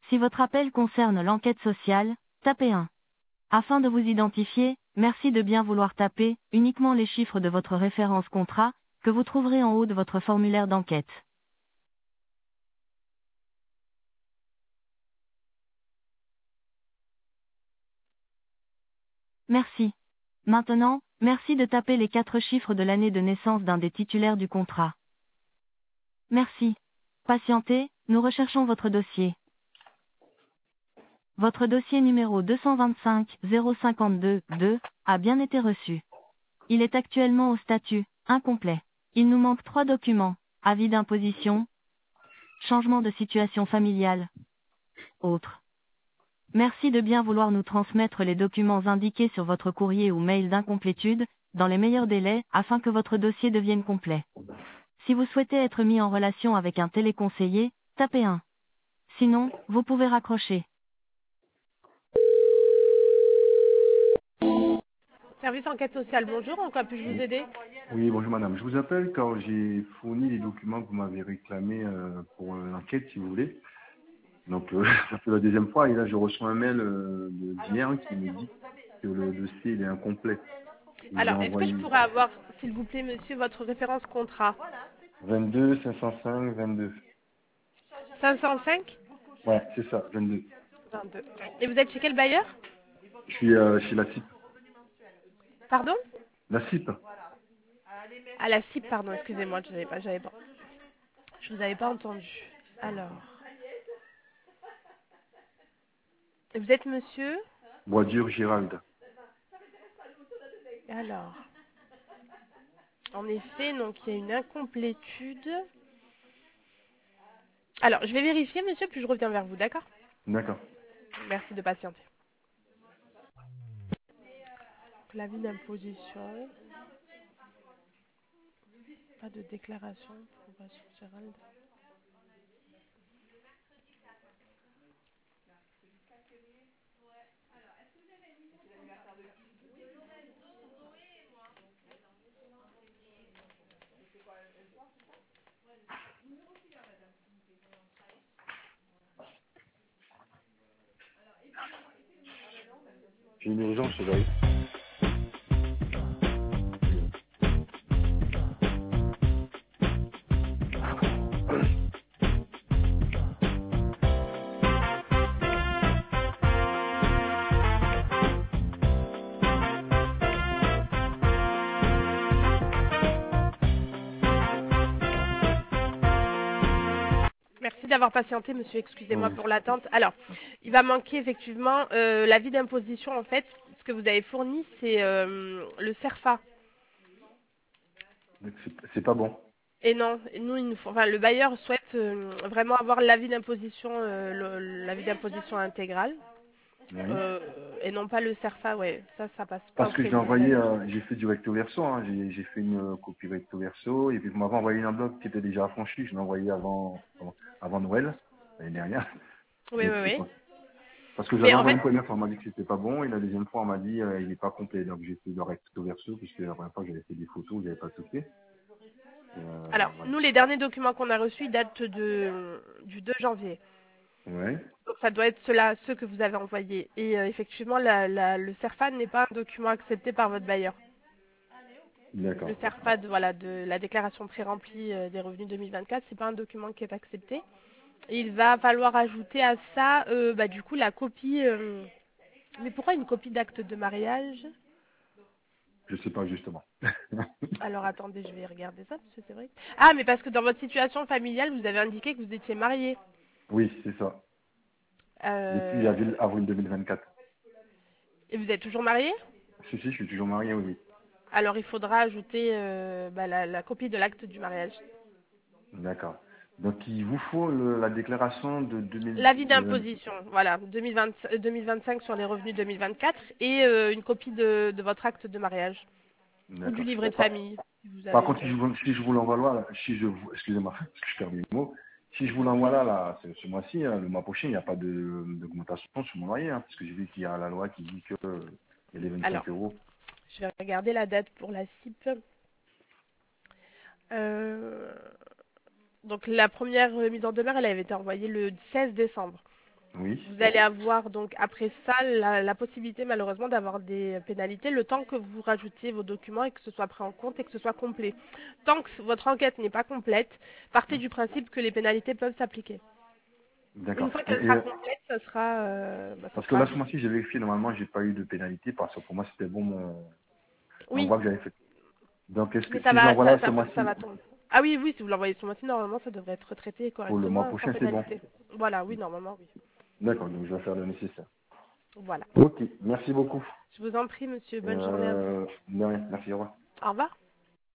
Si votre appel concerne l'enquête sociale, tapez 1. Afin de vous identifier, merci de bien vouloir taper uniquement les chiffres de votre référence contrat, que vous trouverez en haut de votre formulaire d'enquête. Merci. Maintenant, merci de taper les 4 chiffres de l'année de naissance d'un des titulaires du contrat. Merci. Patientez, nous recherchons votre dossier. Votre dossier numéro 225 052 2 a bien été reçu. Il est actuellement au statut incomplet. Il nous manque 3 documents: avis d'imposition, changement de situation familiale, autres. Merci de bien vouloir nous transmettre les documents indiqués sur votre courrier ou mail d'incomplétude, dans les meilleurs délais, afin que votre dossier devienne complet. Si vous souhaitez être mis en relation avec un téléconseiller, tapez 1. Sinon, vous pouvez raccrocher. Service enquête sociale, bonjour, en quoi puis-je vous aider? Oui, bonjour madame. Je vous appelle car j'ai fourni les documents que vous m'avez réclamés pour l'enquête, si vous voulez. Donc, ça fait la deuxième fois et là, je reçois un mail d'hier qui me dit que le dossier il est incomplet. Je vous ai Alors, est-ce que je envoyé pourrais avoir, s'il vous plaît, monsieur, votre référence contrat? 22 505 22. 505 Ouais, c'est ça, 22. 22. Et vous êtes chez quel bailleur? Je suis chez la CIP. Pardon? La CIP. À la CIP, pardon, excusez-moi, je vous avais pas entendu. Alors, et vous êtes monsieur? Boisdur Gérald. Alors, en effet, donc il y a une incomplétude. Alors, je vais vérifier, monsieur, puis je reviens vers vous, d'accord? D'accord. Merci de patienter. L'avis d'imposition. Pas de déclaration pour Boisdur Gérald. J'ai une urgence, c'est vrai. Merci d'avoir patienté, monsieur. Excusez-moi Oui. pour l'attente. Alors, il va manquer effectivement l'avis d'imposition. En fait, ce que vous avez fourni, c'est le CERFA. C'est pas bon. Et non, nous, enfin, le bailleur souhaite vraiment avoir l'avis d'imposition, l'avis d'imposition intégral, Oui. et non pas le CERFA. Ouais, ça passe pas Parce que auprès j'ai de nous. envoyé, j'ai fait du recto verso, hein. J'ai fait une copie recto verso, et puis vous m'avez envoyé une enveloppe qui était déjà affranchie, je l'ai envoyé avant Noël, l'année dernière. Oui, Donc oui, c'est oui. pas. Parce que Mais j'avais en envoyé fait, une première fois, on m'a dit que c'était pas bon, et la deuxième fois, on m'a dit il n'est pas complet. Donc j'ai fait le recto verso, puisque la première fois j'avais fait des photos, j'avais pas tout fait. alors, Voilà. nous, les derniers documents qu'on a reçus datent du 2 janvier. Ouais, Donc ça doit être ceux que vous avez envoyés. Et effectivement, le CERFA n'est pas un document accepté par votre bailleur. Le d'accord. CERFA de la déclaration pré-remplie des revenus 2024, c'est pas un document qui est accepté. Et il va falloir ajouter à ça, du coup, la copie. Mais pourquoi une copie d'acte de mariage? Je sais pas justement. Alors attendez, je vais regarder ça parce que c'est vrai. Ah, mais parce que dans votre situation familiale, vous avez indiqué que vous étiez marié. Oui, c'est ça. Depuis Euh, avril 2024. Et vous êtes toujours marié? Si, je suis toujours marié, oui. Oui. Alors il faudra ajouter la copie de l'acte du mariage. D'accord. Donc il vous faut la déclaration de 2000. L'avis d'imposition, voilà, 2025 sur les revenus 2024 et une copie de votre acte de mariage ou du D'accord. livret de Par, famille, si vous par avez. contre, si je vous l'envoie là, excusez-moi, parce que je perds mes mots. Si je vous l'envoie là, ce mois-ci, hein, le mois prochain, il n'y a pas d'augmentation sur mon loyer, hein, parce que j'ai vu qu'il y a la loi qui dit que il y a les Alors, 25 euros. je vais regarder la date pour la CIP. Donc la première mise en demeure, elle avait été envoyée le 16 décembre. Oui. Vous allez avoir donc après ça la possibilité malheureusement d'avoir des pénalités le temps que vous rajoutiez vos documents et que ce soit pris en compte et que ce soit complet. Tant que votre enquête n'est pas complète, partez du principe que les pénalités peuvent s'appliquer. Une D'accord. fois qu'elle sera complète, ça sera, ça Parce que sera là, ce ajouté. mois-ci, j'ai vérifié, normalement, j'ai pas eu de pénalité parce que pour moi, c'était bon Oui, l'envoi que j'avais fait. Donc, est-ce que mais ça si je va, l'envoie là ce ça mois-ci, va tomber. Ah oui, oui, si vous l'envoyez ce mois-ci, normalement, ça devrait être traité pour le mois correctement, sans prochain, c'est bon. pénalité. Voilà, oui, normalement, oui. D'accord, donc je vais faire le nécessaire. Voilà. Ok, merci beaucoup. Je vous en prie, monsieur. Bonne journée à vous. De rien, merci, au revoir. Au revoir.